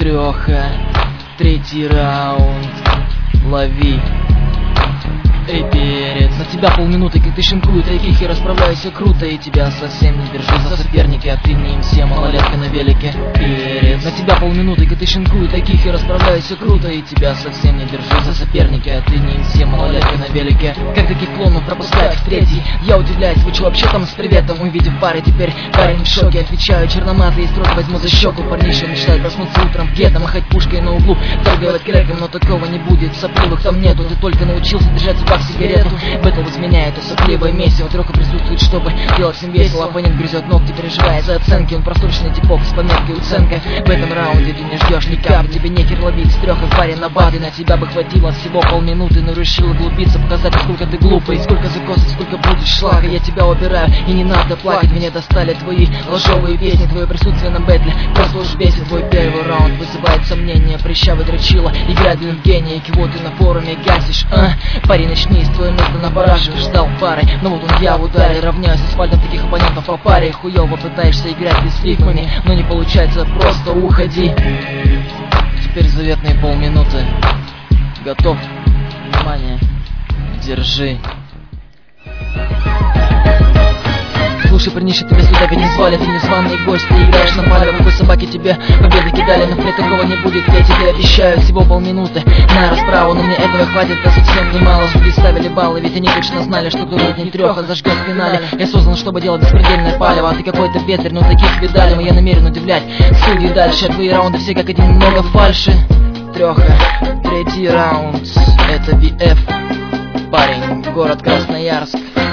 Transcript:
треха, третий раунд. Лови. Эй, перец, на тебя полминуты, как ты шинкую таких, и расправляйся круто, и тебя совсем не держу за соперника, а ты не МС, малолетка на велике. Перец, на тебя полминуты, как ты шинкую таких, и расправляйся круто, и тебя совсем не держу за соперника, а ты не МС, малолетка на велике. Как таких клонов пропускают в третий? Я удивляюсь, вы чё вообще там с приветом? Увидев пары, теперь парень в шоке. Отвечаю, черномазый и строго возьму за щеку. Парниша мечтает проснуться утром где-то, махать пушкой на углу, торговать крэком, но такого не будет, сопливых там нету. Ты только научился держать в зубах сигарету, бэтл изменяет, это сопливое месиво. Треха присутствует, чтобы делать всем весело. Оппонент грызет ногти, переживая за оценки. Он просторченный типок с пометкой уценка. В этом раунде ты не ждешь ни капли, тебе нехер ловить. С трех и парень на баты, на тебя бы хватило всего полминуты, но решила глупиться, показать, насколько ты глупый. Сколько закосов, сколько будешь шлака, я тебя убираю, и не надо плакать. Меня достали твои ложовые песни, твое присутствие на бэтле просто уж бесит. Твой первый раунд вызывает сомнения, прыщавый дрочила, играет в гения, кого ты на форуме гасишь. Парень, начни с твое место на барашек, ждал пары, но вот он я в ударе, равняюсь с асфальтом таких оппонентов по паре. Хуёво пытаешься играть без рифмами, но не получается, просто уходи. Теперь заветные полминуты. Готов? Внимание. Держи. Слушай, парниша, тебя сюда ведь не звали, ты незваный гость, ты играешь на пале, какой собаке тебе победы кидали, но мне такого не будет, я тебе обещаю, всего полминуты на расправу, но мне этого хватит, да совсем немало. Судьи ставили баллы, ведь они точно знали, что кто-то не треха зажгет в финале. Я создан, чтобы делать беспредельное палево, а ты какой-то бездарь, но таких видали, но я намерен удивлять судьи дальше. Твои раунды все как один, много фальши. Треха, третий раунд, это VF, парень, город Красноярск.